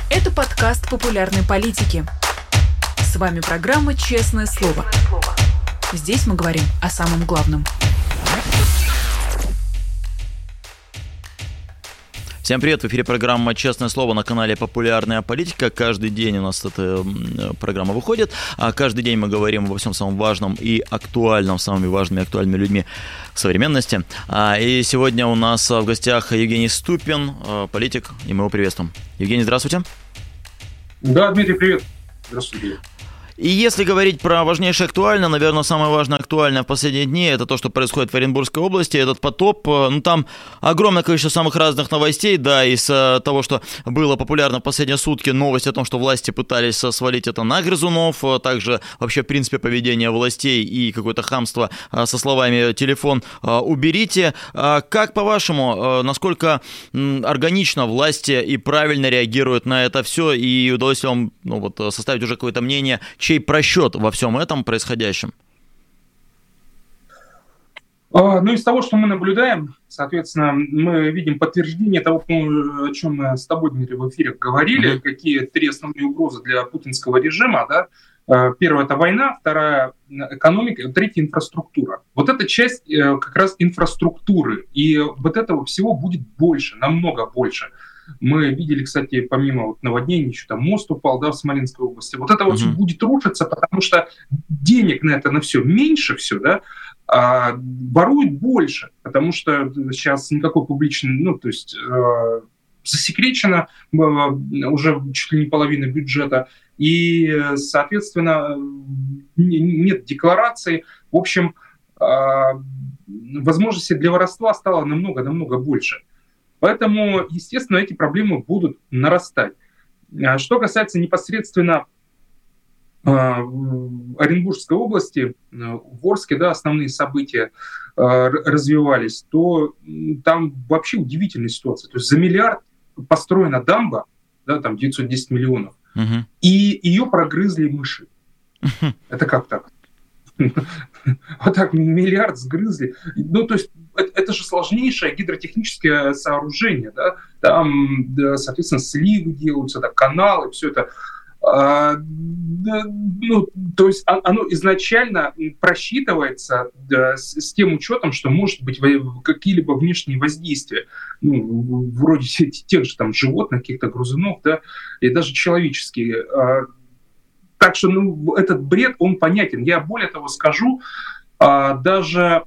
Это подкаст популярной политики. С вами программа «Честное слово». Здесь мы говорим о самом главном. Всем привет, в эфире программа «Честное слово» на канале «Популярная политика». Каждый день у нас эта программа выходит, а каждый день мы говорим обо всем самом важном и актуальном, самыми важными и актуальными людьми современности. И сегодня у нас в гостях Евгений Ступин, политик, и мы его приветствуем. Евгений, здравствуйте. Да, Дмитрий, привет. Здравствуйте. И если говорить про важнейшее актуальное, наверное, самое важное актуальное в последние дни, это то, что происходит в Оренбургской области, этот потоп. Там огромное количество самых разных новостей, да, из того, что было популярно в последние сутки, новость о том, что власти пытались свалить это на грызунов, также вообще, в принципе, поведение властей и какое-то хамство со словами «телефон уберите». Как, по-вашему, насколько органично власти и правильно реагируют на это все, и удалось ли вам составить уже какое-то мнение, чей просчет во всем этом происходящем? Из того, что мы наблюдаем, соответственно, мы видим подтверждение того, о чем мы с тобой, Дмитрий, в эфире говорили, какие три основные угрозы для путинского режима. Да? Первая – это война, вторая – экономика, третья – инфраструктура. Вот эта часть как раз инфраструктуры, и вот этого всего будет больше, намного больше. Мы видели, кстати, помимо наводнений, еще там мост упал, да, в Смоленской области. Вот это вот все будет рушиться, потому что денег на это на все меньше все, да, а воруют больше, потому что сейчас никакой публичный, засекречено уже чуть ли не половина бюджета, и, соответственно, нет деклараций. В общем, возможностей для воровства стало намного больше. Поэтому, естественно, эти проблемы будут нарастать. Что касается непосредственно Оренбургской области, в Орске, да, основные события развивались, то там вообще удивительная ситуация. То есть за миллиард построена дамба, да, там 910 миллионов, и ее прогрызли мыши. Это как так? Вот так миллиард сгрызли. То есть это же сложнейшее гидротехническое сооружение, да? Там, соответственно, сливы делаются, да, каналы, все это. То есть оно изначально просчитывается, да, с тем учетом, что может быть какие-либо внешние воздействия, вроде тех же там животных, каких-то грызунов, да, и даже человеческие. Так что этот бред, он понятен. Я более того скажу, даже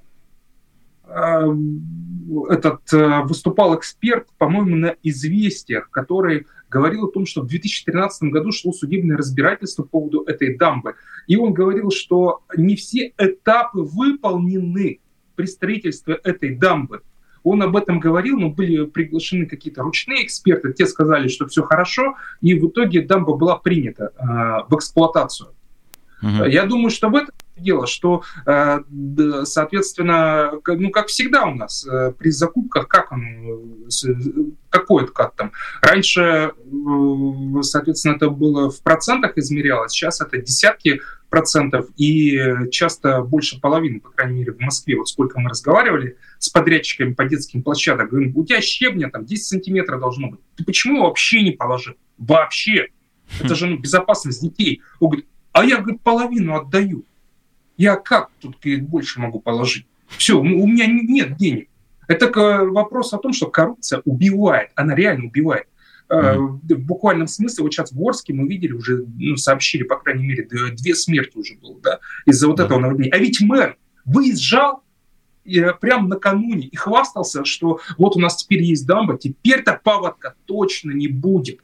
выступал эксперт, по-моему, на «Известиях», который говорил о том, что в 2013 году шло судебное разбирательство по поводу этой дамбы. И он говорил, что не все этапы выполнены при строительстве этой дамбы. Он об этом говорил, но были приглашены какие-то ручные эксперты, те сказали, что все хорошо, и в итоге дамба была принята в эксплуатацию. Я думаю, что в этом дело, что, соответственно, как всегда у нас при закупках, какой откат там. Раньше, соответственно, это было в процентах измерялось, сейчас это десятки процентов и часто больше половины, по крайней мере, в Москве. Вот сколько мы разговаривали с подрядчиками по детским площадкам, говорим, у тебя щебня там 10 сантиметров должно быть. Ты почему вообще не положил? Вообще. Это же безопасность детей. Он говорит, а я, говорит, половину отдаю. Я как тут больше могу положить? Все, у меня нет денег. Это вопрос о том, что коррупция убивает. Она реально убивает. В буквальном смысле, вот сейчас в Орске мы видели уже, сообщили, по крайней мере, 2 смерти уже было, да, из-за вот этого наводнения. А ведь мэр выезжал прямо накануне и хвастался, что вот у нас теперь есть дамба, теперь-то паводка точно не будет.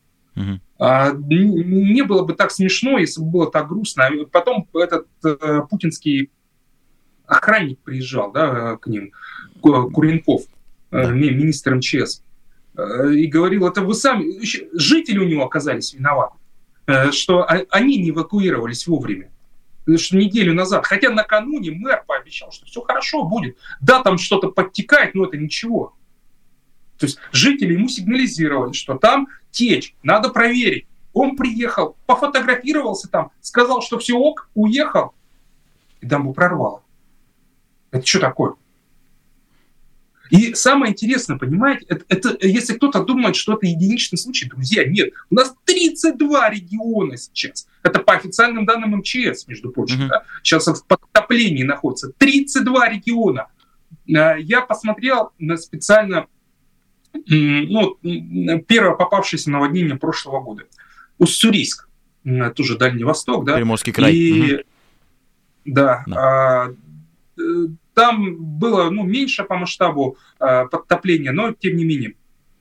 Не было бы так смешно, если бы было так грустно. Потом этот путинский охранник приезжал, да, к ним, Куренков, министр МЧС, и говорил, это вы сами, жители у него оказались виноваты, что они не эвакуировались вовремя. Что неделю назад, хотя накануне мэр пообещал, что все хорошо будет. Да, там что-то подтекает, но это ничего. То есть жители ему сигнализировали, что там течь, надо проверить. Он приехал, пофотографировался там, сказал, что все ок, уехал, и дамбу прорвало. Это что такое? И самое интересное, понимаете, это если кто-то думает, что это единичный случай, друзья, нет. У нас 32 региона сейчас. Это по официальным данным МЧС, между прочим. Да? Сейчас в подтоплении находится. 32 региона. Я посмотрел специально первое попавшееся наводнение прошлого года. Уссурийск, тоже Дальний Восток. Да? Приморский край. И, да. Там было меньше по масштабу подтопления, но тем не менее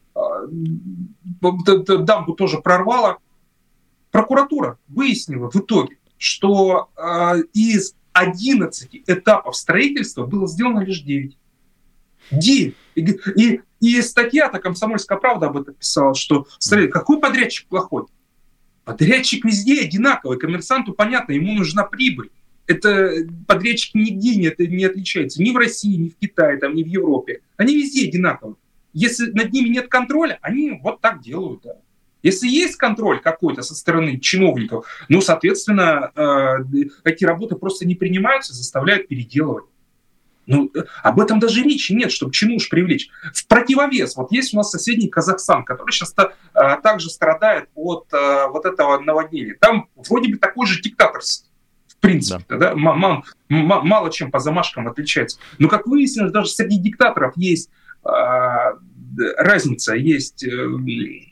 дамбу тоже прорвало. Прокуратура выяснила в итоге, что из 11 этапов строительства было сделано лишь 9. 9. И статья-то «Комсомольская правда» об этом писала, что, смотрите, какой подрядчик плохой? Подрядчик везде одинаковый, коммерсанту понятно, ему нужна прибыль. Это подрядчики нигде не отличаются. Ни в России, ни в Китае, там, ни в Европе. Они везде одинаковые. Если над ними нет контроля, они вот так делают. Да. Если есть контроль какой-то со стороны чиновников, соответственно, эти работы просто не принимаются, заставляют переделывать. Об этом даже речи нет, чтобы чинуш привлечь. В противовес, вот есть у нас соседний Казахстан, который сейчас также страдает от вот этого наводнения. Там вроде бы такой же диктаторство. В принципе, да. Мало чем по замашкам отличается. Но, как выяснилось, даже среди диктаторов есть разница, есть в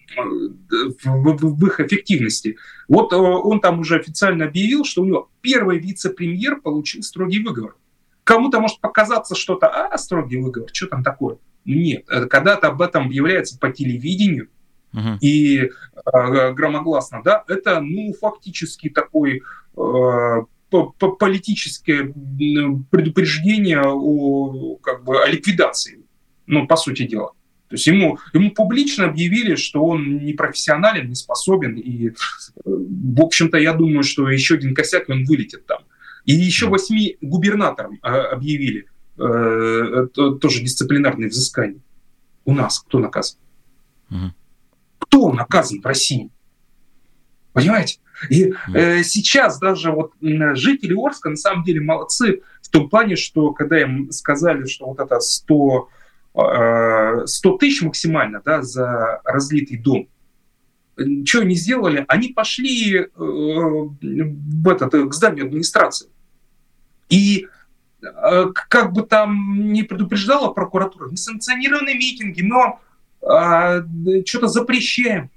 их эффективности. Вот он там уже официально объявил, что у него первый вице-премьер получил строгий выговор. Кому-то может показаться что-то, строгий выговор, что там такое? Нет, когда-то об этом объявляется по телевидению, и громогласно, да, это, фактически такой политическое предупреждение о ликвидации, по сути дела. То есть ему публично объявили, что он не профессионален, не способен, и, в общем-то, я думаю, что еще один косяк, и он вылетит там. И еще 8 губернаторам объявили тоже дисциплинарные взыскания. У нас кто наказан? Кто наказан в России? Понимаете? И сейчас даже жители Орска на самом деле молодцы в том плане, что когда им сказали, что вот это 100 тысяч максимально, да, за разлитый дом, что они сделали? Они пошли к зданию администрации. И как бы там ни предупреждала прокуратура, несанкционированные митинги, мы вам что-то запрещаем.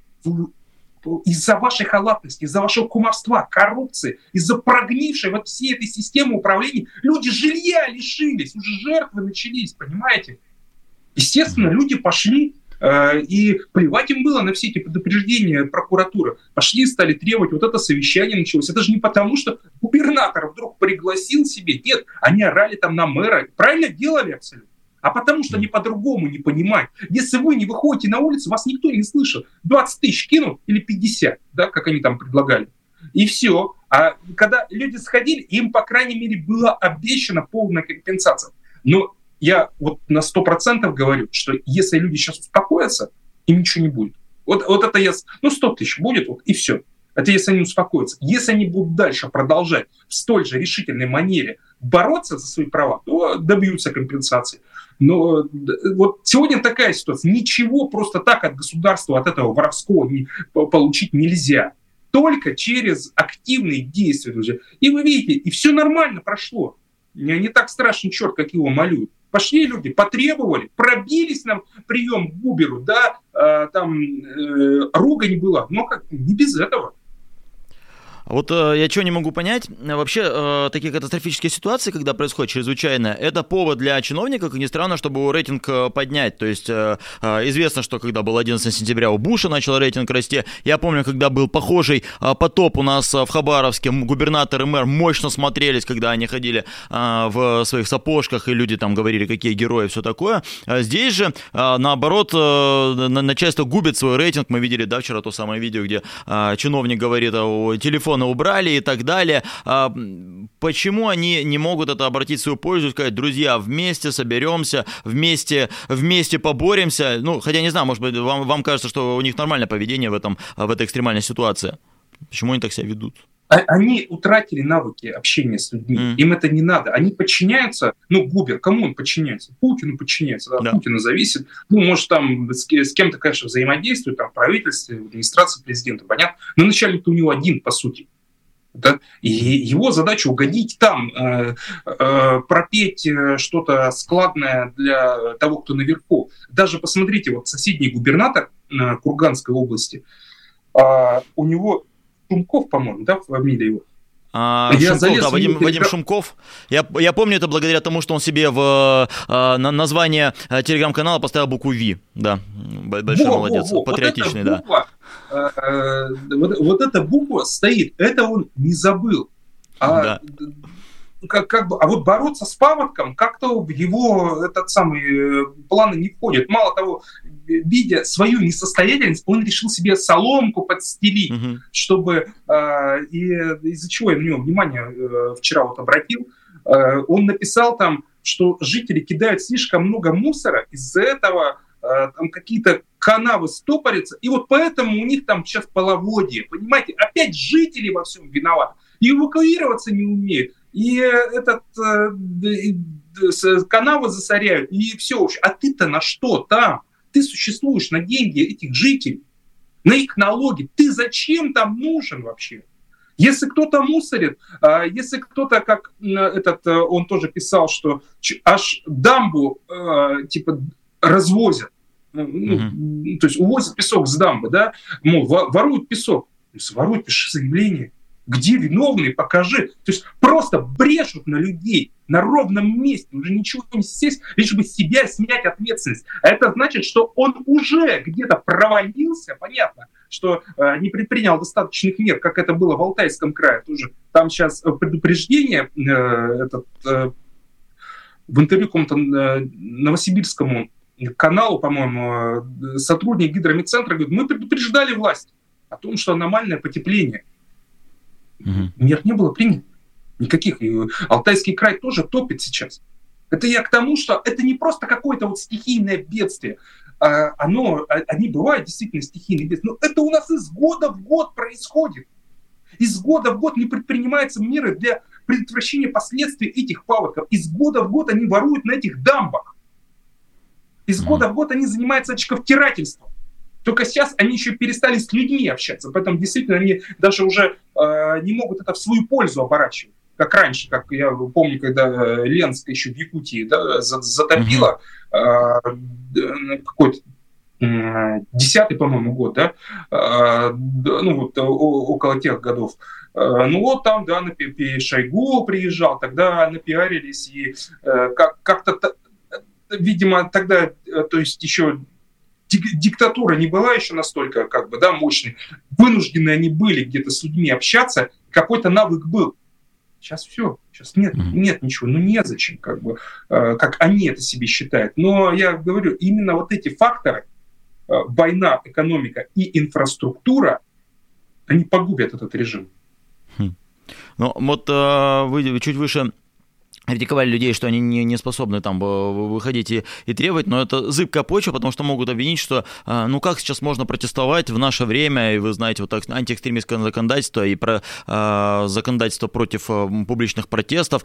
Из-за вашей халатности, из-за вашего кумовства, коррупции, из-за прогнившей всей этой системы управления люди жилья лишились, уже жертвы начались, понимаете? Естественно, люди пошли, и плевать им было на все эти предупреждения прокуратуры. Пошли и стали требовать, вот это совещание началось. Это же не потому, что губернатор вдруг пригласил себе, нет, они орали там на мэра, правильно делали абсолютно. А потому что они по-другому не понимают. Если вы не выходите на улицу, вас никто не слышал. 20 тысяч кинут или 50, да, как они там предлагали. И все. А когда люди сходили, им, по крайней мере, была обещана полная компенсация. Но я на 100% говорю, что если люди сейчас успокоятся, им ничего не будет. Вот это 100 тысяч будет, и все. Это если они успокоятся. Если они будут дальше продолжать в столь же решительной манере бороться за свои права, то добьются компенсации. Но сегодня такая ситуация. Ничего просто так от государства, от этого воровского получить нельзя. Только через активные действия, друзья. И вы видите, и все нормально прошло. Не так страшный черт, как его малюют. Пошли люди, потребовали, пробились на прием к Губеру, да, там ругань была, но не без этого. Вот я чего не могу понять, вообще такие катастрофические ситуации, когда происходит чрезвычайно, это повод для чиновников, как ни странно, чтобы его рейтинг поднять. То есть известно, что когда был 11 сентября у Буша начал рейтинг расти. Я помню, когда был похожий потоп у нас в Хабаровске, губернатор и мэр мощно смотрелись, когда они ходили в своих сапожках, и люди там говорили, какие герои, все такое. Здесь же, наоборот, начальство губит свой рейтинг. Мы видели, да, вчера то самое видео, где чиновник говорит о телефоне убрали и так далее. Почему они не могут это обратить в свою пользу и сказать, друзья, вместе соберемся, вместе поборемся? Хотя не знаю, может быть, вам кажется, что у них нормальное поведение в этой экстремальной ситуации. Почему они так себя ведут? Они утратили навыки общения с людьми. Им это не надо. Они подчиняются, Губер, кому он подчиняется? Путину подчиняется, да. Путина зависит. Может, там с кем-то, конечно, взаимодействует, там, в правительстве, в администрации президента, понятно. Но начальник у него один, по сути. Да? И его задача угодить там, пропеть что-то складное для того, кто наверху. Даже посмотрите, вот соседний губернатор Курганской области, у него Шумков, по-моему, да, фамилия его? Шумков, да, Вадим Шумков. Я помню это благодаря тому, что он себе в название телеграм-канала поставил букву «Ви». Да, большой молодец, патриотичный, да. Вот эта буква стоит, это он не забыл. А вот бороться с паводком как-то в его планы не входит. Мало того, видя свою несостоятельность, он решил себе соломку подстелить, чтобы... И из-за чего я на него внимание вчера вот обратил, он написал там, что жители кидают слишком много мусора, из-за этого там какие-то канавы стопорятся, и вот поэтому у них там сейчас половодье. Понимаете, опять жители во всем виноваты. И эвакуироваться не умеют, и канавы засоряют, и все. А ты-то на что там? Ты существуешь на деньги этих жителей, на их налоги. Ты зачем там нужен вообще? Если кто-то мусорит, если кто-то, как он тоже писал, что аж дамбу развозят, то есть увозят песок с дамбы, да, воруют песок. Воруют, пиши заявление. Где виновные, покажи. То есть просто брешут на людей на ровном месте, уже ничего не сесть, лишь бы себя снять ответственность. А это значит, что он уже где-то провалился, понятно, что не предпринял достаточных мер, как это было в Алтайском крае. Тоже там сейчас предупреждение в интервью какому-то новосибирскому каналу, по-моему, сотрудник гидромедцентра говорит: мы предупреждали власть о том, что аномальное потепление. Мер не было принято. Никаких. И Алтайский край тоже топит сейчас. Это я к тому, что это не просто какое-то вот стихийное бедствие. Они бывают действительно стихийные бедствия. Но это у нас из года в год происходит. Из года в год не предпринимаются меры для предотвращения последствий этих паводков. Из года в год они воруют на этих дамбах. Из года в год они занимаются очковтирательством. Только сейчас они еще перестали с людьми общаться, поэтому действительно они даже уже не могут это в свою пользу оборачивать, как раньше, как я помню, когда Ленск еще в Якутии затопило какой-то 10-й, по-моему, год, да, около тех годов. Там, да, Шойгу приезжал, тогда напиарились, и как-то, видимо, тогда, то есть еще диктатура не была еще настолько, мощной. Вынуждены они были где-то с людьми общаться, какой-то навык был. Сейчас все, сейчас нет ничего, незачем, как они это себе считают. Но я говорю, именно вот эти факторы, война, экономика и инфраструктура, они погубят этот режим. Ну, вот вы чуть выше критиковали людей, что они не способны там выходить и требовать, но это зыбкая почва, потому что могут обвинить, что как сейчас можно протестовать в наше время, и вы знаете, вот так антиэкстремистское законодательство и про законодательство против публичных протестов.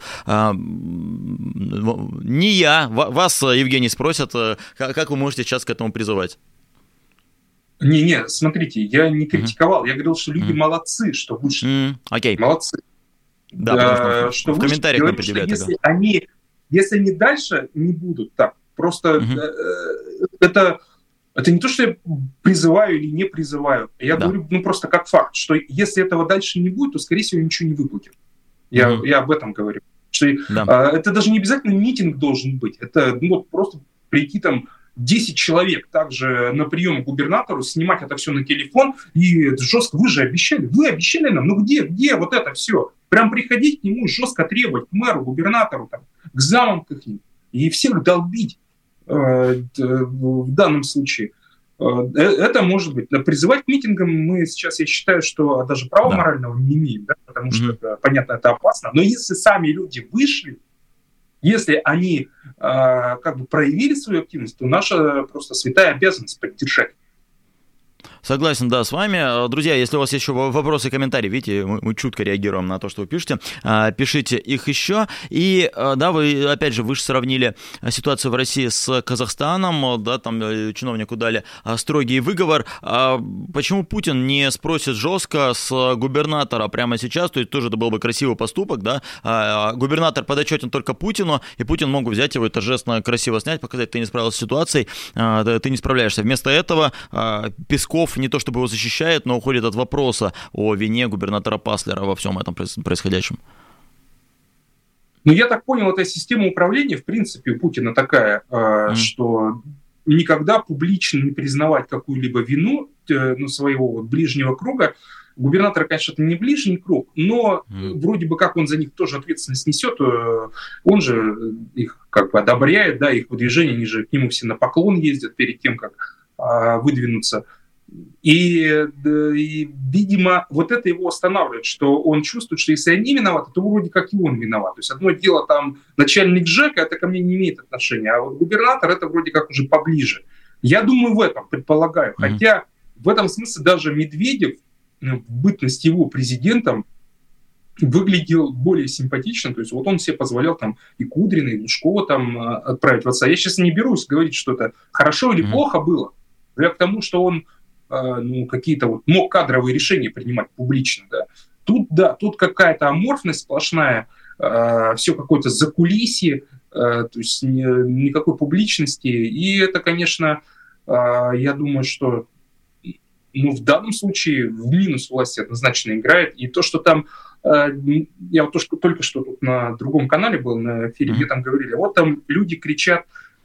Не я, вас, Евгений, спросят, как вы можете сейчас к этому призывать? Не, смотрите, я не критиковал, я говорил, что люди молодцы, что вышли. Молодцы. Да, что в комментариях нам предъявляют. Если они дальше не будут так, просто это не то, что я призываю или не призываю. Я говорю просто как факт, что если этого дальше не будет, то, скорее всего, ничего не выплатят. Я об этом говорю. Что это даже не обязательно митинг должен быть. Это просто прийти там 10 человек также на прием к губернатору, снимать это все на телефон и жестко. Вы же обещали. Вы обещали нам. Где вот это все? Прям приходить к нему и жестко требовать, к мэру, губернатору, там, к замам к ним, и всех долбить в данном случае. Это может быть. Призывать к митингам мы сейчас, я считаю, что даже права морального не имеем, да, потому что, понятно, это опасно. Но если сами люди вышли, если они проявили свою активность, то наша просто святая обязанность поддержать. Согласен, да, с вами. Друзья, если у вас есть еще вопросы и комментарии, видите, мы чутко реагируем на то, что вы пишете, пишите их еще. И, да, вы, опять же, вы же сравнили ситуацию в России с Казахстаном, да, там чиновнику дали строгий выговор. Почему Путин не спросит жестко с губернатора прямо сейчас, то есть тоже это был бы красивый поступок, да, губернатор подотчетен только Путину, и Путин мог бы взять его и торжественно красиво снять, показать, ты не справился с ситуацией, ты не справляешься. Вместо этого Песков не то чтобы его защищает, но уходит от вопроса о вине губернатора Паслера во всем этом происходящем. Ну, я так понял, эта система управления, в принципе, у Путина такая, что никогда публично не признавать какую-либо вину своего вот ближнего круга. Губернатор, конечно, это не ближний круг, но вроде бы как он за них тоже ответственность несет, он же их как бы одобряет, да, их выдвижение, они же к нему все на поклон ездят перед тем, как выдвинуться. И, видимо, вот это его останавливает, что он чувствует, что если они виноваты, то вроде как и он виноват. То есть одно дело там начальник ЖЭКа, это ко мне не имеет отношения, а вот губернатор это вроде как уже поближе. Я думаю в этом, предполагаю. Хотя в этом смысле даже Медведев в бытность его президентом выглядел более симпатично. То есть вот он себе позволял там и Кудрина, и Лужкова там отправить в отца. Я сейчас не берусь говорить, что это хорошо или плохо было. Я к тому, что он какие-то вот мог кадровые решения принимать публично. Да. Тут какая-то аморфность сплошная, все какое-то закулисье, то есть никакой публичности. И это, конечно, я думаю, что в данном случае в минус власти однозначно играет. И то, что там, я вот только что тут на другом канале был, на эфире, где там говорили, вот там люди кричат,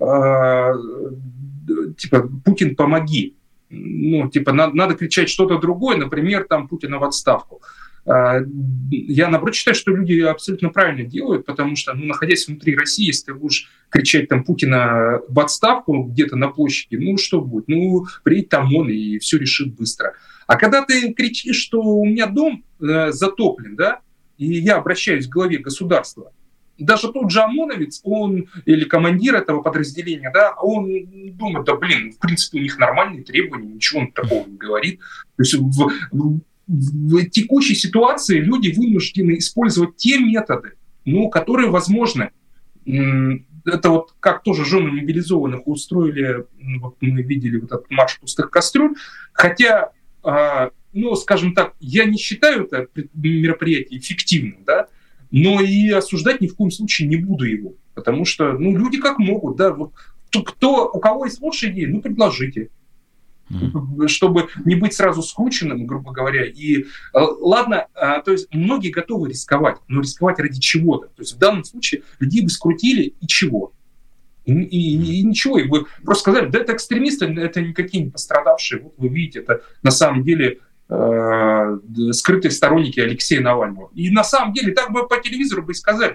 типа, Путин, помоги. Надо кричать что-то другое, например, там, Путина в отставку. Я, наоборот, считаю, что люди абсолютно правильно делают, потому что, находясь внутри России, если ты будешь кричать там Путина в отставку где-то на площади, что будет? Приедет там он и все решит быстро. А когда ты кричишь, что у меня дом затоплен, да, и я обращаюсь к главе государства, даже тот же ОМОНовец, он или командир этого подразделения, да, он думает, в принципе, у них нормальные требования, ничего он такого не говорит. То есть в текущей ситуации люди вынуждены использовать те методы, которые возможны. Это вот как тоже жены мобилизованных устроили, вот мы видели вот этот марш пустых кастрюль, хотя, скажем так, я не считаю это мероприятие эффективным, да, но и осуждать ни в коем случае не буду его, потому что, люди как могут, да, вот у кого есть лучшие идеи, предложите, чтобы не быть сразу скрученным, грубо говоря. И ладно, то есть многие готовы рисковать, но рисковать ради чего-то. То есть в данном случае людей бы скрутили и чего? И ничего, и вы просто сказали, да, это экстремисты, это никакие не пострадавшие. Вот вы видите, это на самом деле скрытые сторонники Алексея Навального. И на самом деле так бы по телевизору бы и сказали.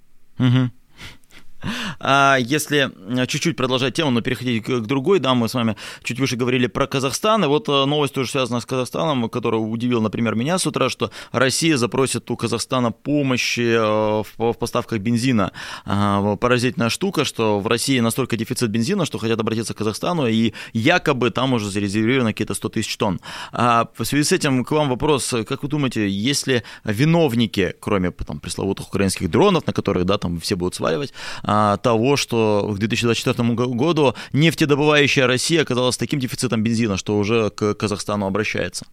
А если чуть-чуть продолжать тему, но переходить к другой, да, мы с вами чуть выше говорили про Казахстан, и вот новость тоже связана с Казахстаном, которая удивила, например, меня с утра, что Россия запросит у Казахстана помощи в поставках бензина. Поразительная штука, что в России настолько дефицит бензина, что хотят обратиться к Казахстану, и якобы там уже зарезервировано какие-то 100 тысяч тонн. А в связи с этим к вам вопрос, как вы думаете, есть ли виновники, кроме там пресловутых украинских дронов, на которых, да, там все будут сваливать, того, что к 2024 году нефтедобывающая Россия оказалась таким дефицитом бензина, что уже к Казахстану обращается?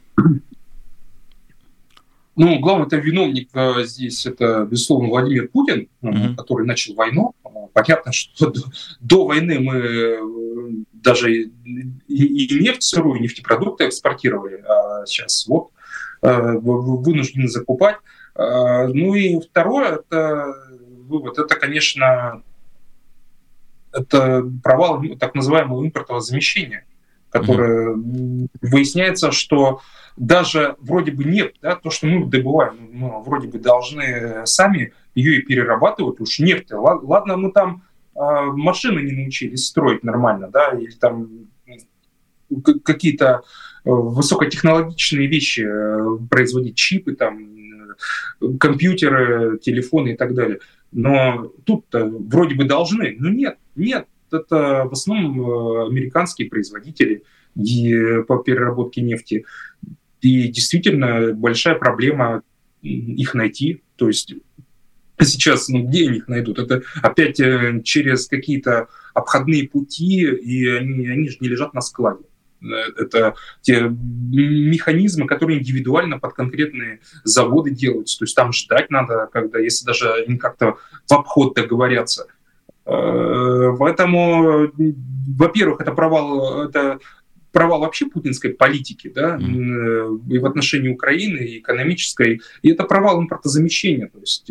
Главный виновник здесь это, безусловно, Владимир Путин, который начал войну. Понятно, что до войны мы даже и нефть сырую, и нефтепродукты экспортировали, а сейчас вынуждены закупать. И второе, это вывод, это, конечно, это провал так называемого импортного замещения, которое выясняется, что даже вроде бы нефть, да, то, что мы добываем, мы вроде бы должны сами ее и перерабатывать, уж нефть. Ладно, мы там машины не научились строить нормально, да, или там какие-то высокотехнологичные вещи производить, чипы, там, компьютеры, телефоны и так далее. Но тут-то вроде бы должны, но нет, это в основном американские производители. по переработке нефти. И действительно большая проблема их найти. То есть сейчас, где они их найдут? Это опять через какие-то обходные пути, и они же не лежат на складе. Это те механизмы, которые индивидуально под конкретные заводы делаются. То есть там ждать надо, если даже они как-то в обход договорятся. Поэтому, во-первых, это провал вообще путинской политики, да, и в отношении Украины, и экономической, и это провал импортозамещения, то есть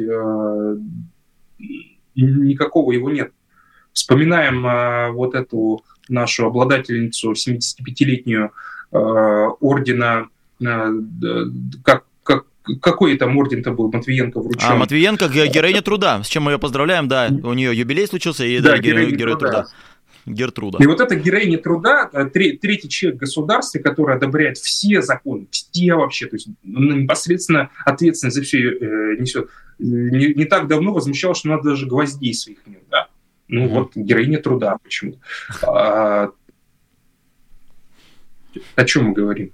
никакого его нет. Вспоминаем вот эту нашу обладательницу, 75-летнюю ордена, какой там орден-то был, Матвиенко вручен? Матвиенко, героиня труда, с чем мы ее поздравляем, да, у нее юбилей случился, и да, герой труда. Гертруда. И вот эта героиня труда, третий человек в государстве, который одобряет все законы, все вообще, то есть непосредственно ответственность за все несет. Не так давно возмущалась, что надо даже гвоздей своих нет, да? Вот героиня труда почему-то. О чем мы говорим?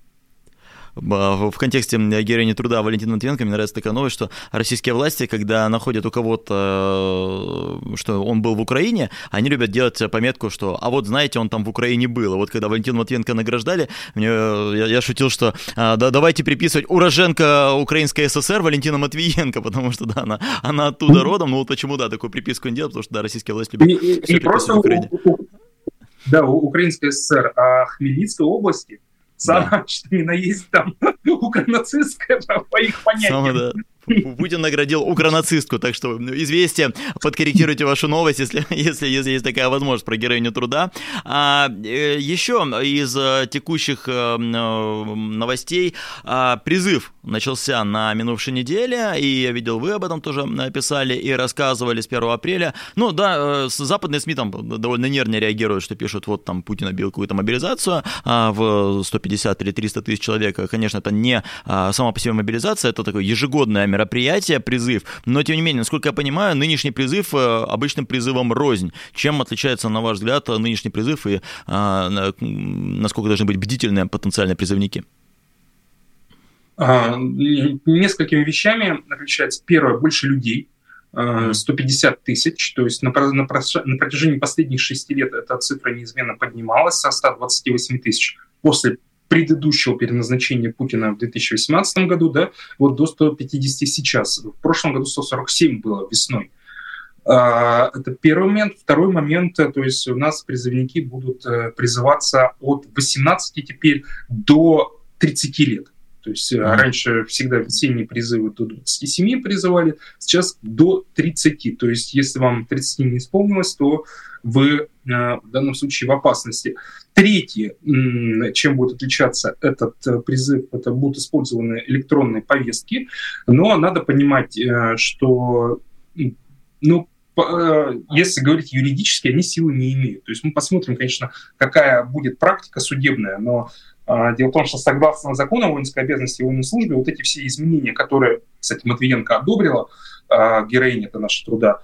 В контексте героини труда Валентина Матвиенко мне нравится такая новость, что российские власти, когда находят у кого-то, что он был в Украине, они любят делать пометку, что «а вот знаете, он там в Украине был». А вот когда Валентину Матвиенко награждали, я шутил, что давайте приписывать уроженка Украинской ССР Валентина Матвиенко, потому что да, она оттуда родом, вот почему такую приписку не делают, потому что да, российские власти любят все приписывать в Украине. Да, Украинская ССР, а Хмельницкой области самое, что ни на есть там укронацистская, по их понятиям. Путин наградил укронацистку, так что известие, подкорректируйте вашу новость, если есть такая возможность про героиню труда. Еще из текущих новостей призыв начался на минувшей неделе, и я видел, вы об этом тоже написали и рассказывали с 1 апреля. Ну да, западные СМИ там довольно нервно реагируют, что пишут, вот там Путин объявил какую-то мобилизацию в 150 или 300 тысяч человек. Конечно, это не сама по себе мобилизация, это такое ежегодное мероприятие, призыв, но тем не менее, насколько я понимаю, нынешний призыв обычным призывом рознь. Чем отличается, на ваш взгляд, нынешний призыв и насколько должны быть бдительные потенциальные призывники? Несколькими вещами отличается. Первое, больше людей, 150 тысяч, то есть на протяжении последних 6 лет эта цифра неизменно поднималась со 128 тысяч после предыдущего переназначения Путина в 2018 году, да, вот до 150 сейчас. В прошлом году 147 было весной. Это первый момент. Второй момент, то есть у нас призывники будут призываться от 18 теперь до 30 лет. То есть раньше всегда весенние призывы до 27 призывали, сейчас до 30. То есть если вам 30 не исполнилось, то вы в данном случае в опасности. Третье, чем будет отличаться этот призыв, это будут использованы электронные повестки, но надо понимать, что, если говорить юридически, они силы не имеют. То есть мы посмотрим, конечно, какая будет практика судебная, но дело в том, что согласно закону о воинской обязанности и военной службе, вот эти все изменения, которые, кстати, Матвиенко одобрила, героиня это наша труда,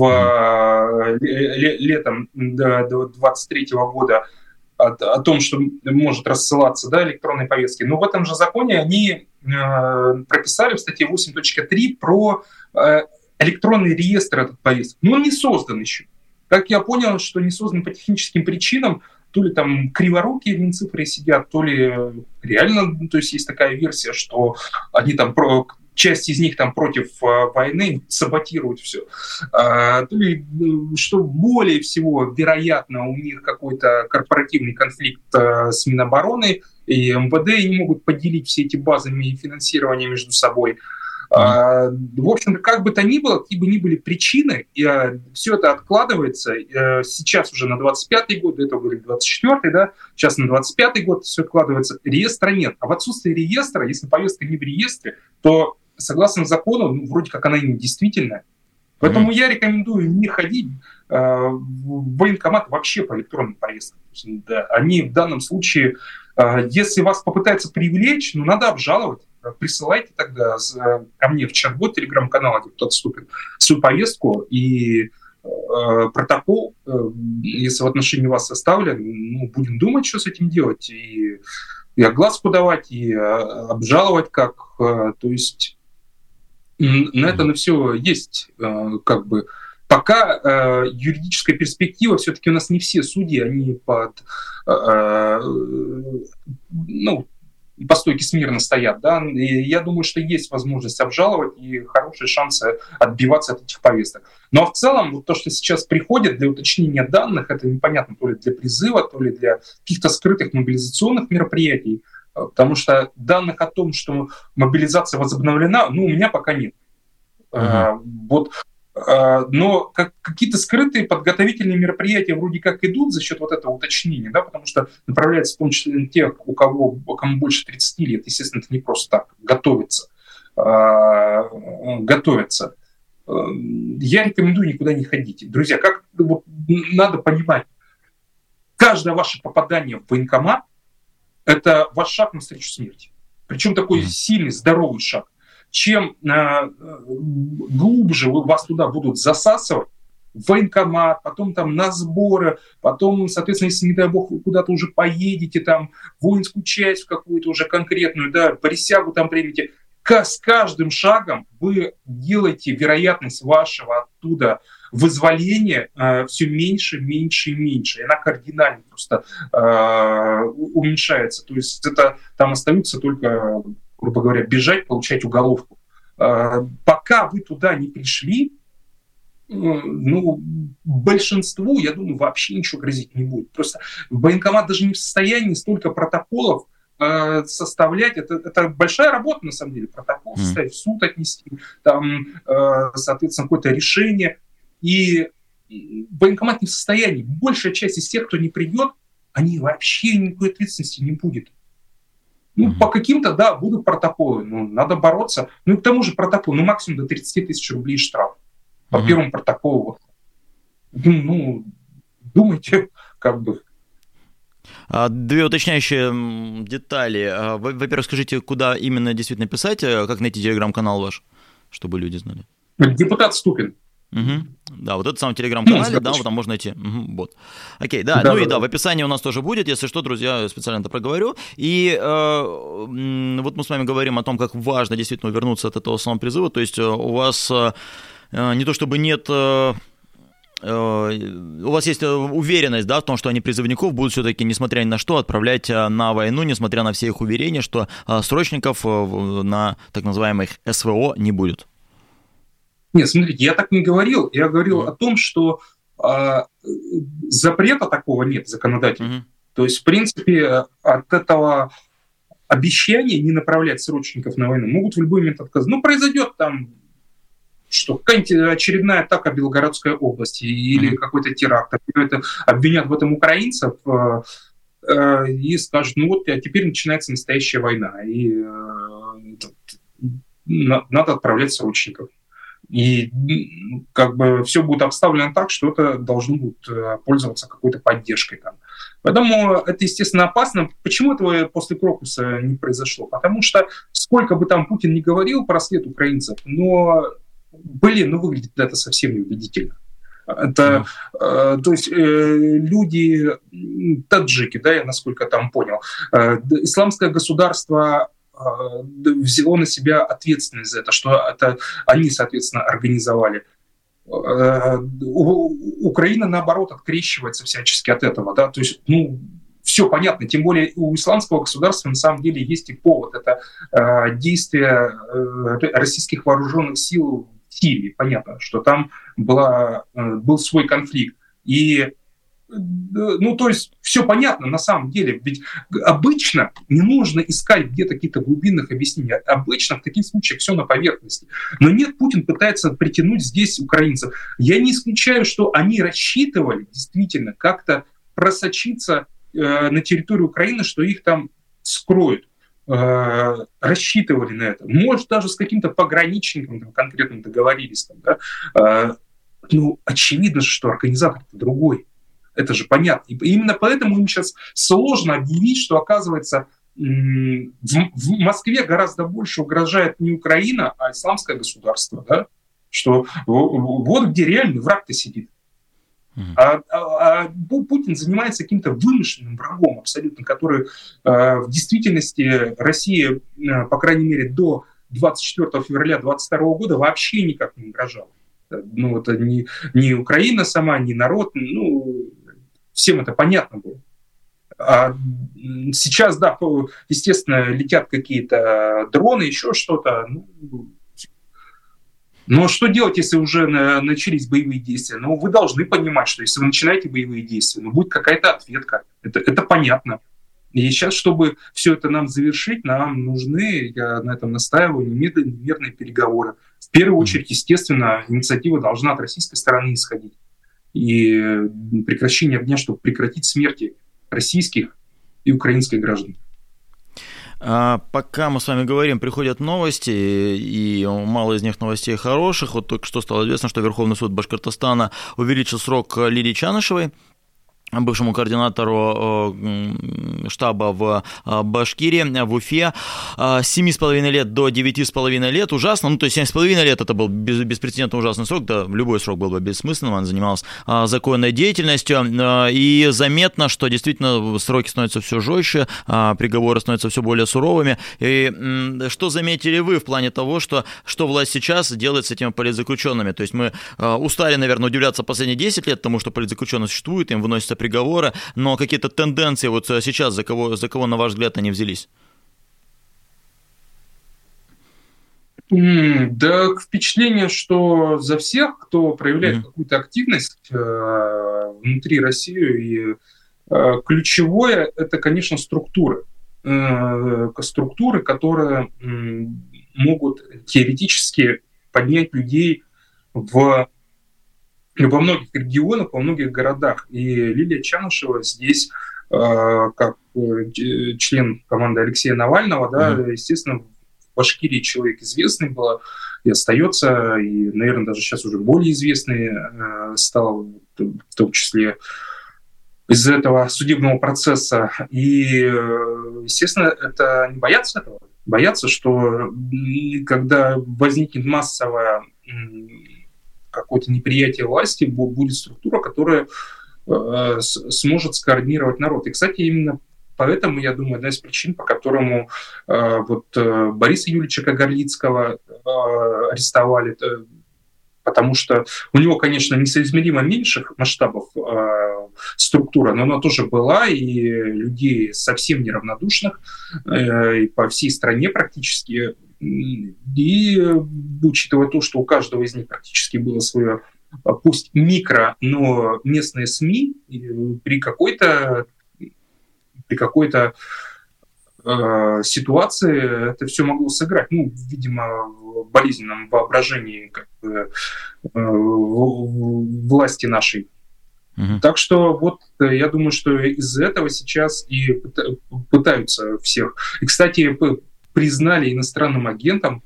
летом 2023 года, о том, что может рассылаться, да, электронные повестки. Но в этом же законе они прописали в статье 8.3 про электронный реестр этот повесток. Но он не создан еще. Как я понял, что не создан по техническим причинам, то ли там криворукие в Минцифре сидят, то ли реально, то есть есть такая версия, что они там, часть из них там против войны саботируют все. То ли, что более всего, вероятно, у них какой-то корпоративный конфликт с Минобороны, и МВД не могут поделить все эти базами и финансирование между собой. В общем-то, как бы то ни было, какие бы ни были причины, все это откладывается. Сейчас уже на 25-й год, до этого говорили 24-й, да, сейчас на 25-й год все откладывается. Реестра нет. А в отсутствии реестра, если повестка не в реестре, то, согласно закону, вроде как она и не действительная. Поэтому я рекомендую не ходить в военкомат вообще по электронным повесткам. Да, они в данном случае, если вас попытаются привлечь, надо обжаловать. Присылайте тогда ко мне в чат-бот телеграм-канала, где кто-то вступит, свою повестку, и протокол, если в отношении вас составлен, будем думать, что с этим делать, и огласку давать, и обжаловать как, то есть на это на все есть как бы. Пока юридическая перспектива, все-таки у нас не все судьи, они по стойке смирно стоят, да, и я думаю, что есть возможность обжаловать и хорошие шансы отбиваться от этих повесток. Но в целом вот то, что сейчас приходит для уточнения данных, это непонятно, то ли для призыва, то ли для каких-то скрытых мобилизационных мероприятий, потому что данных о том, что мобилизация возобновлена, у меня пока нет. Но какие-то скрытые подготовительные мероприятия вроде как идут за счет вот этого уточнения, да, потому что направляются в том числе тех, кому больше 30 лет, естественно, это не просто так, готовятся. Я рекомендую никуда не ходить. Друзья, надо понимать, каждое ваше попадание в военкомат – это ваш шаг навстречу смерти. Причем такой сильный, здоровый шаг. Чем глубже вас туда будут засасывать, в военкомат, потом там на сборы, потом, соответственно, если, не дай бог, вы куда-то уже поедете, там, в воинскую часть в какую-то уже конкретную, да, присягу там примете, с каждым шагом вы делаете вероятность вашего оттуда вызволения все меньше, меньше и меньше. И она кардинально просто уменьшается. То есть это там остаются только, грубо говоря, бежать, получать уголовку. Пока вы туда не пришли, большинству, я думаю, вообще ничего грозить не будет. Просто военкомат даже не в состоянии столько протоколов составлять. Это большая работа, на самом деле, протокол составить, в суд отнести, там, соответственно, какое-то решение. И военкомат не в состоянии. Большая часть из тех, кто не придет, они вообще никакой ответственности не будет. По каким-то, да, будут протоколы, надо бороться. И к тому же протокол, максимум до 30 тысяч рублей штраф по первому протоколу. Думайте, как бы. Две уточняющие детали. Во-первых, скажите, куда именно действительно писать, как найти телеграм-канал ваш, чтобы люди знали. Депутат Ступин. Да, вот это в самом телеграм-канале, да, вот там можно найти. Вот. Окей, да, в описании у нас тоже будет, если что, друзья, я специально это проговорю. И вот мы с вами говорим о том, как важно действительно вернуться от этого самопризыва, то есть у вас не то чтобы нет... У вас есть уверенность, да, в том, что они призывников будут все-таки, несмотря ни на что, отправлять на войну, несмотря на все их уверения, что срочников на так называемых СВО не будет. Нет, смотрите, я так не говорил. Я говорил о том, что запрета такого нет законодательно. То есть, в принципе, от этого обещания не направлять срочников на войну могут в любой момент отказаться. произойдет там что какая-нибудь очередная атака Белгородской области или какой-то теракт, обвинят в этом украинцев и скажут, а теперь начинается настоящая война, и надо отправлять срочников. И как бы все будет обставлено так, что это должно будет пользоваться какой-то поддержкой там. Поэтому это, естественно, опасно. Почему этого после Крокуса не произошло? Потому что сколько бы там Путин ни говорил про след украинцев, но выглядит это совсем неубедительно. Это, то есть люди, таджики, да, я насколько там понял, исламское государство взяло на себя ответственность за это, что это они, соответственно, организовали. Украина, наоборот, открещивается всячески от этого, да, то есть, все понятно, тем более у исламского государства на самом деле есть и повод, это действия российских вооруженных сил в Сирии, понятно, что там был свой конфликт, и то есть все понятно на самом деле, ведь обычно не нужно искать где-то каких-то глубинных объяснений, обычно в таких случаях все на поверхности. Но нет, Путин пытается притянуть здесь украинцев. Я не исключаю, что они рассчитывали действительно как-то просочиться на территорию Украины, что их там скроют. Рассчитывали на это. Может, даже с каким-то пограничником там, конкретно договорились. Там, да? Очевидно же, что организатор-то другой. Это же понятно. И именно поэтому им сейчас сложно объявить, что, оказывается, в Москве гораздо больше угрожает не Украина, а исламское государство. Да? что вот где реальный враг-то сидит. А Путин занимается каким-то вымышленным врагом абсолютно, который в действительности России, по крайней мере, до 24 февраля 2022 года вообще никак не угрожал. Ну, это не Украина сама, не народ, ну, всем это понятно было. А сейчас, да, естественно, летят какие-то дроны, еще что-то. Но что делать, если уже начались боевые действия? Ну, вы должны понимать, что если вы начинаете боевые действия, ну, будет какая-то ответка. Это понятно. И сейчас, чтобы все это нам завершить, нам нужны, я на этом настаиваю, немедленные мирные переговоры. В первую очередь, естественно, инициатива должна от российской стороны исходить. И прекращение огня, чтобы прекратить смерти российских и украинских граждан. Пока мы с вами говорим, приходят новости, и мало из них новостей хороших. Вот только что стало известно, что Верховный суд Башкортостана увеличил срок Лилии Чанышевой, бывшему координатору штаба в Башкирии, в Уфе, с 7,5 лет до 9,5 лет. Ужасно. Ну, то есть 7,5 лет это был беспрецедентно ужасный срок, да, любой срок был бы бессмысленным, она занималась законной деятельностью, и заметно, что действительно сроки становятся все жестче, приговоры становятся все более суровыми. И что заметили вы в плане того, что власть сейчас делает с этими политзаключенными? То есть мы устали, наверное, удивляться последние 10 лет тому, что политзаключенные существуют, им выносятся приговоры, но какие-то тенденции вот сейчас, за кого, на ваш взгляд, они взялись? Да, впечатление, что за всех, кто проявляет какую-то активность внутри России, и ключевое – это, конечно, структуры. Структуры, которые могут теоретически поднять людей во многих регионах, во многих городах. И Лилия Чанышева здесь, как член команды Алексея Навального, да, естественно, в Башкирии человек известный был и остается, и, наверное, даже сейчас уже более известный стал, в том числе из-за этого судебного процесса. И, естественно, это не боятся этого. Боятся, что когда возникнет массовое какое-то неприятие власти, будет структура, которая сможет скоординировать народ. И, кстати, именно поэтому, я думаю, одна из причин, по которому Бориса Юрьевича Кагарлицкого арестовали, потому что у него, конечно, несоизмеримо меньших масштабов структура, но она тоже была, и людей совсем неравнодушных, и по всей стране практически. И учитывая то, что у каждого из них практически было свое, пусть микро, но местные СМИ, при какой-то ситуации это все могло сыграть. Ну, видимо, в болезненном воображении власти нашей. Так что вот я думаю, что из-за этого сейчас и пытаются всех. И, кстати, признали иностранным агентом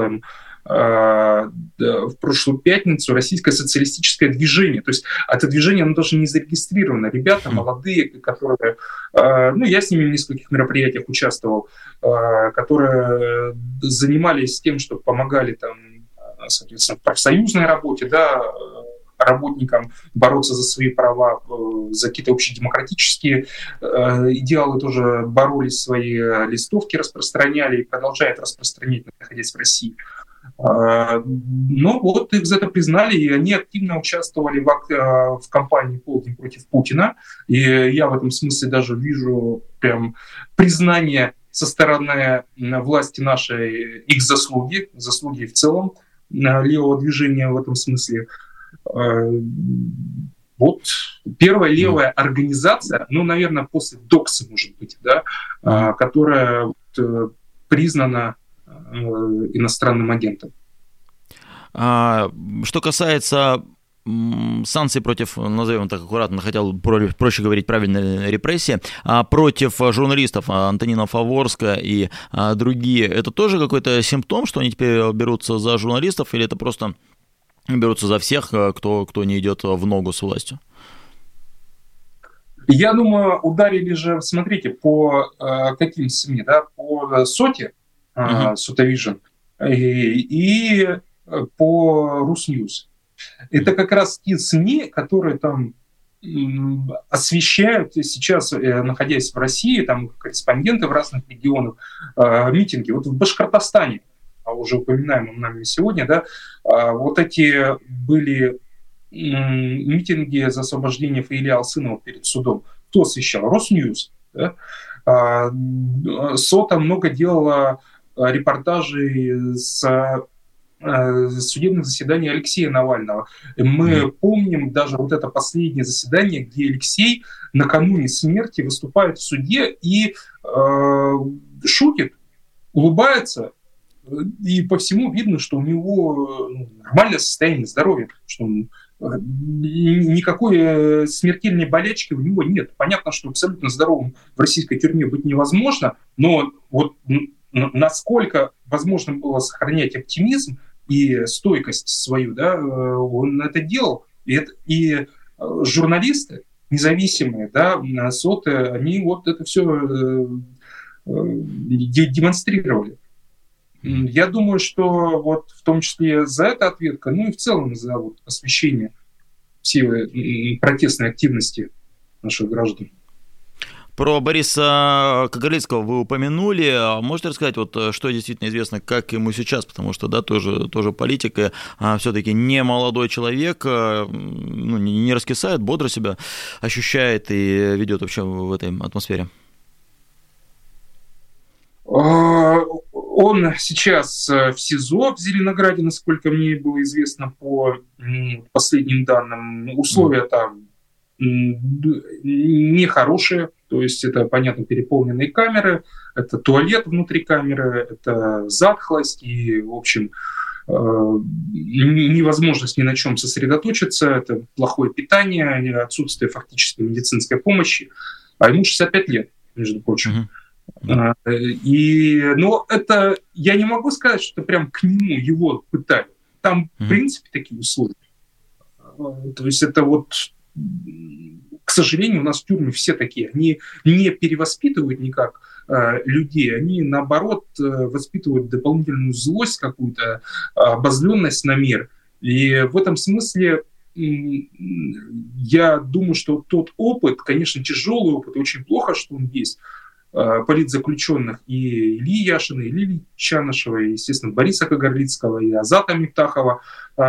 в прошлую пятницу российское социалистическое движение. То есть это движение, оно даже не зарегистрировано. Ребята молодые, которые... я с ними в нескольких мероприятиях участвовал, которые занимались тем, что помогали там, соответственно, в профсоюзной работе, да, работникам бороться за свои права, за какие-то общедемократические идеалы, тоже боролись, свои листовки распространяли и продолжают распространять, находясь в России. Но вот их за это признали, и они активно участвовали в кампании «Полдень против Путина». И я в этом смысле даже вижу прям признание со стороны власти нашей их заслуги в целом левого движения в этом смысле. Вот первая левая организация, наверное, после ДОКСа, может быть, да, которая признана иностранным агентом. Что касается санкций против, назовем так аккуратно, хотел проще говорить, правильно, репрессии, против журналистов Антонина Фаворска и другие, это тоже какой-то симптом, что они теперь берутся за журналистов, или это просто берутся за всех, кто не идет в ногу с властью? Я думаю, ударили же, смотрите, по каким СМИ, да, по Соте, Сотавижн, и по Русньюз. Это как раз те СМИ, которые там освещают сейчас, находясь в России, там корреспонденты в разных регионах, митинги. Вот в Башкортостане, уже упоминаемом нами сегодня, да, вот эти были митинги за освобождение Фаиля Алсынова перед судом. Кто освещал? Росньюз. Да? СОТА много делала репортажей с судебных заседаний Алексея Навального. Мы помним даже вот это последнее заседание, где Алексей накануне смерти выступает в суде и шутит, улыбается, и по всему видно, что у него нормальное состояние здоровья, что он, никакой смертельной болячки у него нет. Понятно, что абсолютно здоровым в российской тюрьме быть невозможно, но вот насколько возможно было сохранять оптимизм и стойкость свою, да, он это делал. И журналисты независимые, да, СОТы, они вот это все демонстрировали. Я думаю, что вот в том числе за это ответка, ну и в целом за вот освещение всей протестной активности наших граждан. Про Бориса Кагарлицкого вы упомянули. Можете рассказать, вот, что действительно известно, как ему сейчас? Потому что, да, тоже политика, все-таки не молодой человек, ну, не раскисает, бодро себя ощущает и ведет вообще в этой атмосфере. Он сейчас в СИЗО в Зеленограде, насколько мне было известно по последним данным. Условия там нехорошие, то есть это, понятно, переполненные камеры, это туалет внутри камеры, это затхлость и, в общем, невозможность ни на чем сосредоточиться, это плохое питание, отсутствие фактически медицинской помощи, а ему 65 лет, между прочим. Но это, я не могу сказать, что прям к нему его пытали. Там, в принципе, такие условия. То есть это вот, к сожалению, у нас в тюрьме все такие. Они не перевоспитывают никак людей, они, наоборот, воспитывают дополнительную злость какую-то, обозленность на мир. И в этом смысле я думаю, что тот опыт, конечно, тяжелый опыт, очень плохо, что он есть, политзаключенных и Ильи Яшина, и Лилии Чанышева, и, естественно, Бориса Кагарлицкого, и Азата Мифтахова,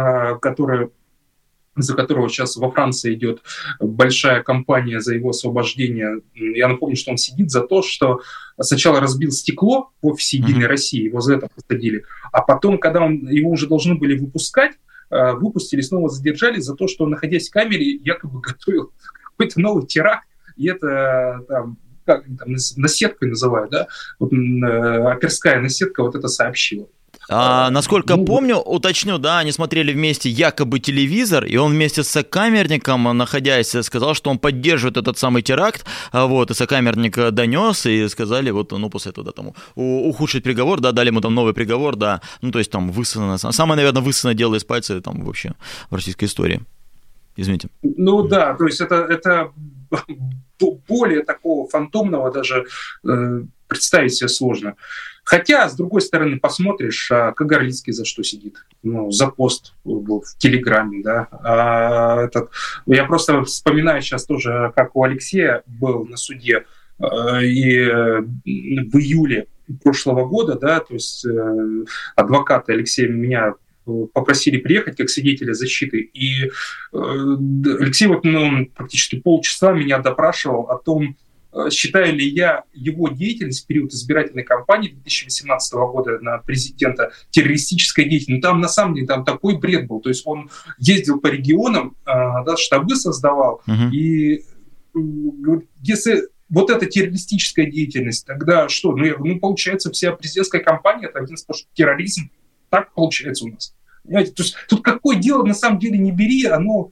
за которого сейчас во Франции идет большая кампания за его освобождение. Я напомню, что он сидит за то, что сначала разбил стекло в офисе «Единой России», его за это посадили, а потом, когда его уже должны были выпускать, выпустили, снова задержали за то, что он, находясь в камере, якобы готовил какой-то новый теракт, и это там, как там, наседкой называют, да, вот, оперская наседка вот это сообщила. Насколько помню, уточню, да, они смотрели вместе якобы телевизор, и он вместе с сокамерником, находясь, сказал, что он поддерживает этот самый теракт, вот, и сокамерник донес, и сказали, вот, ну, после этого, да, там, ухудшить приговор, да, дали ему там новый приговор, да, ну, то есть там высосано, самое, наверное, высосанное дело из пальца там вообще в российской истории. Извините. Ну, да, то есть это более такого фантомного даже представить себе сложно. Хотя, с другой стороны, посмотришь, Кагарлицкий за что сидит? Ну, за пост в Телеграме, да. Я просто вспоминаю сейчас тоже, как у Алексея был на суде, и в июле прошлого года, да, то есть адвокаты Алексея меня попросили приехать как свидетеля защиты, и Алексей вот, практически полчаса меня допрашивал о том, считаю ли я его деятельность в период избирательной кампании 2018 года на президента террористической деятельностью. Там на самом деле там такой бред был. То есть он ездил по регионам, да, штабы создавал, и если вот эта террористическая деятельность, тогда что? Ну, получается, вся президентская кампания — это один сплошной терроризм. Так получается у нас. Понимаете? То есть тут какое дело, на самом деле, не бери, оно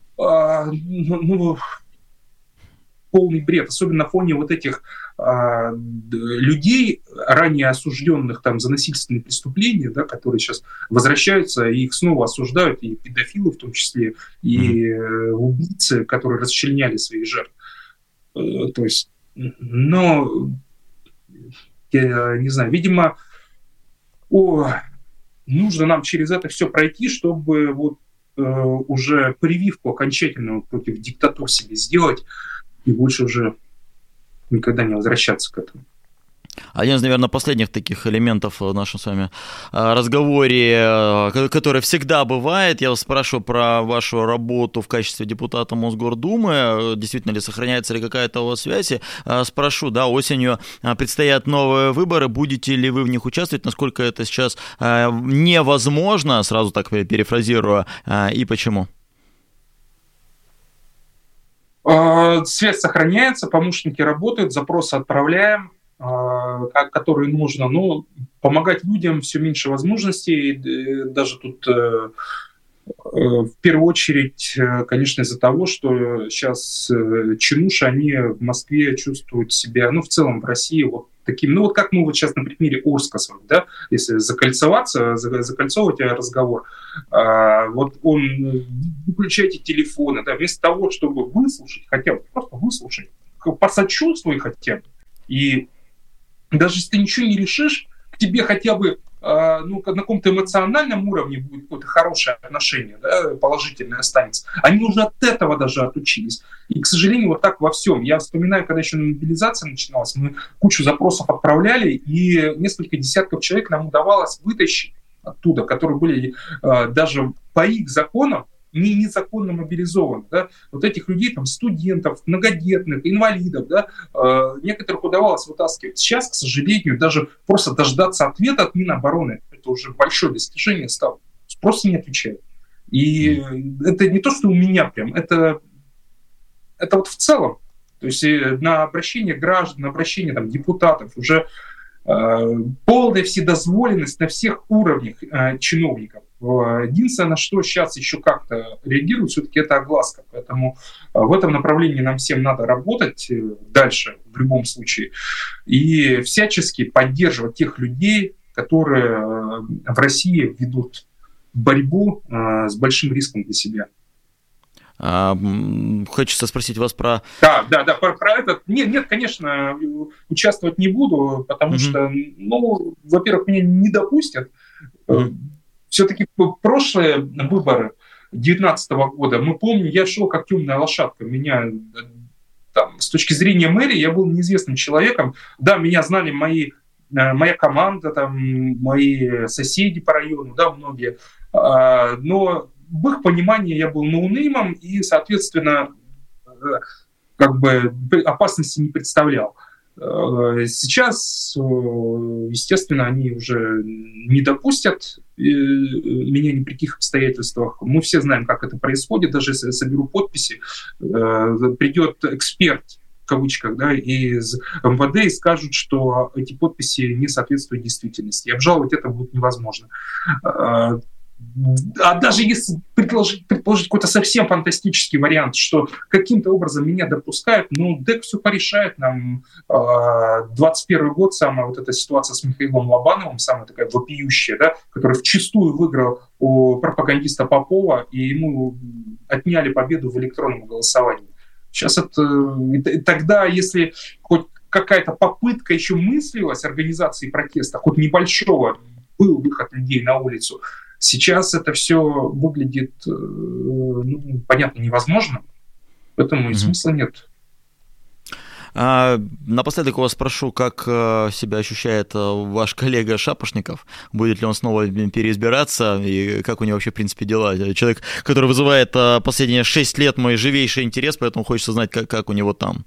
полный бред, особенно на фоне вот этих людей, ранее осужденных там за насильственные преступления, да, которые сейчас возвращаются, и их снова осуждают, и педофилы в том числе, и убийцы, которые расчленяли своих жертв. То есть, но, я не знаю, видимо, нужно нам через это все пройти, чтобы вот уже прививку окончательную против диктатур себе сделать и больше уже никогда не возвращаться к этому. Один из, наверное, последних таких элементов в нашем с вами разговоре, который всегда бывает, я вас спрашиваю про вашу работу в качестве депутата Мосгордумы, действительно ли сохраняется ли какая-то у вас связь, спрошу, да, осенью предстоят новые выборы, будете ли вы в них участвовать, насколько это сейчас невозможно, сразу так перефразирую, и почему? Связь сохраняется, помощники работают, запросы отправляем, которые нужно, но помогать людям все меньше возможностей, даже тут в первую очередь, конечно, из-за того, что сейчас чинуши, они в Москве чувствуют себя, в целом в России вот таким, вот как мы вот сейчас на примере Орска с вами, да, если закольцовывать разговор, вот он, выключайте телефоны, да, вместо того, чтобы выслушать, хотя бы просто выслушать, посочувствуй хотя бы, и даже если ты ничего не решишь, к тебе хотя бы на каком-то эмоциональном уровне будет какое-то хорошее отношение, да, положительное останется. Они уже от этого даже отучились. И, к сожалению, вот так во всем. Я вспоминаю, когда еще мобилизация начиналась, мы кучу запросов отправляли, и несколько десятков человек нам удавалось вытащить оттуда, которые были даже по их законам незаконно мобилизованы. Да? Вот этих людей, там, студентов, многодетных, инвалидов, да, некоторых удавалось вытаскивать. Сейчас, к сожалению, даже просто дождаться ответа от Минобороны, это уже большое достижение стало. Просто не отвечают. И это не то, что у меня прям, это вот в целом. То есть на обращение граждан, на обращение там, депутатов уже полная вседозволенность на всех уровнях чиновников. Единственное, на что сейчас еще как-то реагируют, все-таки это огласка. Поэтому в этом направлении нам всем надо работать дальше в любом случае. И всячески поддерживать тех людей, которые в России ведут борьбу с большим риском для себя. Хочется спросить вас про... Да, про это. Нет, конечно, участвовать не буду, потому что, во-первых, меня не допустят. Все-таки прошлые выборы 2019 года, мы помним, я шел как темная лошадка. Меня там, с точки зрения мэрии, я был неизвестным человеком. Да, меня знали моя команда, там, мои соседи по району, да, многие. Но в их понимании я был ноунеймом и, соответственно, как бы опасности не представлял. Сейчас, естественно, они уже не допустят меня ни при каких обстоятельствах. Мы все знаем, как это происходит. Даже если я соберу подписи, придет эксперт, в кавычках, да, из МВД и скажут, что эти подписи не соответствуют действительности. И обжаловать это будет невозможно. А даже если предложить какой-то совсем фантастический вариант, что каким-то образом меня допускают, ДЭК все порешает нам. 21 год, самая вот эта ситуация с Михаилом Лобановым, самая такая вопиющая, да, который вчистую выиграл у пропагандиста Попова, и ему отняли победу в электронном голосовании. Сейчас тогда, если хоть какая-то попытка еще мыслилась организации протеста, хоть небольшого, был выход людей на улицу, сейчас это все выглядит, понятно, невозможно, поэтому и смысла нет. Напоследок у вас спрошу, как себя ощущает ваш коллега Шапошников, будет ли он снова переизбираться, и как у него вообще, в принципе, дела. Человек, который вызывает последние 6 лет мой живейший интерес, поэтому хочется знать, как у него там.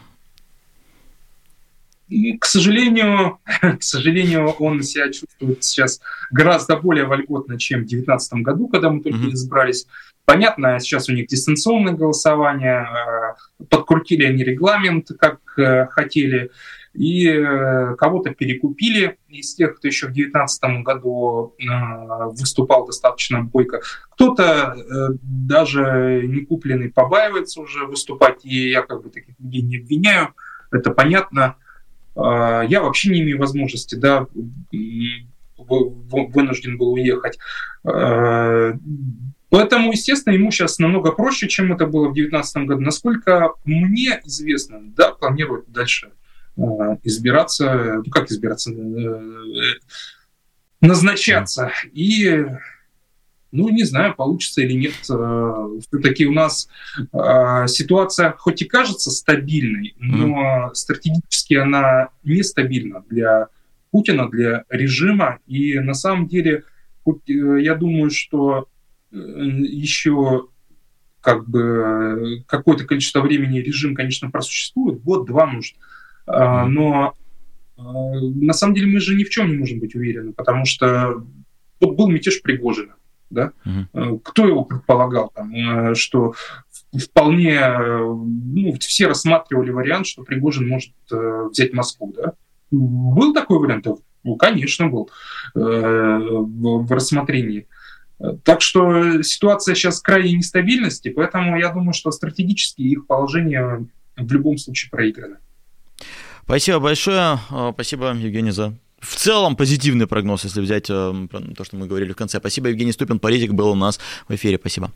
И, к сожалению, он себя чувствует сейчас гораздо более вольготно, чем в 2019 году, когда мы только избрались. Понятно, сейчас у них дистанционное голосование, подкрутили они регламент, как хотели, и кого-то перекупили из тех, кто еще в 2019 году выступал достаточно бойко. Кто-то даже не купленный побаивается уже выступать, и я как бы таких людей не обвиняю, это понятно. Я вообще не имею возможности, да, вынужден был уехать. Поэтому, естественно, ему сейчас намного проще, чем это было в 2019 году. Насколько мне известно, да, планирует дальше избираться. Как избираться? назначаться. И, не знаю, получится или нет. Все-таки у нас ситуация хоть и кажется стабильной, но стратегически она нестабильна для Путина, для режима. И на самом деле, я думаю, что еще какое-то количество времени режим, конечно, просуществует, год-два, может. Но на самом деле мы же ни в чем не можем быть уверены, потому что был мятеж Пригожина. Да? Кто его предполагал, что вполне все рассматривали вариант, что Пригожин может взять Москву. Да? Был такой вариант? Конечно, был в рассмотрении. Так что ситуация сейчас крайней нестабильности, поэтому я думаю, что стратегически их положение в любом случае проиграно. Спасибо большое. Спасибо, Евгений, за в целом позитивный прогноз, если взять то, что мы говорили в конце. Спасибо, Евгений Ступин, политик, был у нас в эфире. Спасибо.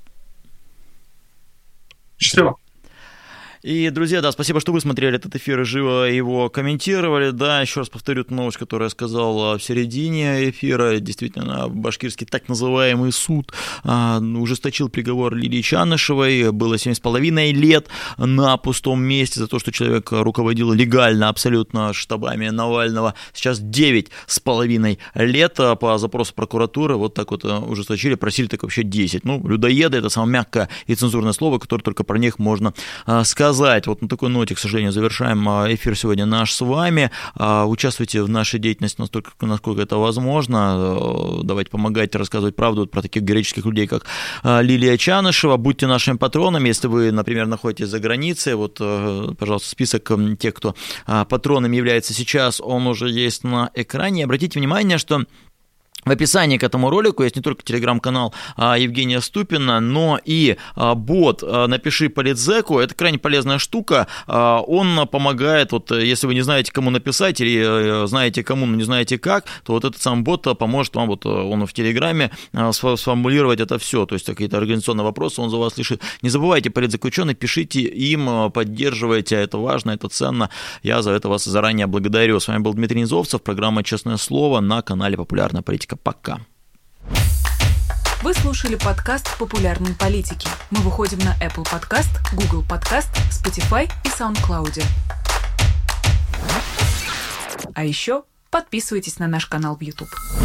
Счастливо. И, друзья, да, спасибо, что вы смотрели этот эфир и живо его комментировали. Да, еще раз повторю ту новость, которую я сказал в середине эфира. Действительно, башкирский так называемый суд ужесточил приговор Лилии Чанышевой. Было 7,5 лет на пустом месте за то, что человек руководил легально абсолютно штабами Навального. Сейчас 9,5 лет по запросу прокуратуры. Вот так вот ужесточили, просили так вообще 10. Людоеды — это самое мягкое и цензурное слово, которое только про них можно сказать. Вот на такой ноте, к сожалению, завершаем эфир сегодня наш с вами. Участвуйте в нашей деятельности настолько, насколько это возможно. Давайте помогать рассказывать правду про таких героических людей, как Лилия Чанышева. Будьте нашими патронами, если вы, например, находитесь за границей. Вот, пожалуйста, список тех, кто патронами является сейчас, он уже есть на экране. Обратите внимание, что в описании к этому ролику есть не только телеграм-канал Евгения Ступина, но и бот «Напиши политзеку». Это крайне полезная штука. Он помогает, вот если вы не знаете, кому написать, или знаете кому, но не знаете как, то вот этот сам бот поможет вам, вот он в телеграме, сформулировать это все. То есть какие-то организационные вопросы он за вас решит. Не забывайте, политзаключенные, пишите им, поддерживайте. Это важно, это ценно. Я за это вас заранее благодарю. С вами был Дмитрий Низовцев, программа «Честное слово» на канале «Популярная политика». Пока. Вы слушали подкаст «Популярные политики». Мы выходим на Apple Podcast, Google Podcast, Spotify и SoundCloud. А еще подписывайтесь на наш канал в YouTube.